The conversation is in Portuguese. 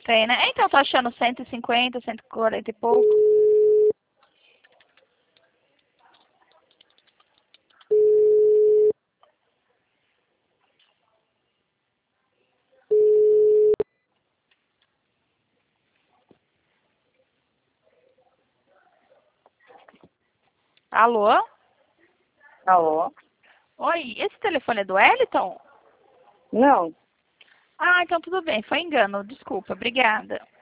Tem, né? Então, tô achando 150, 140 e pouco. Alô? Alô? Oi, esse telefone é do Wellington? Não. Ah, então tudo bem, foi engano. Desculpa, obrigada.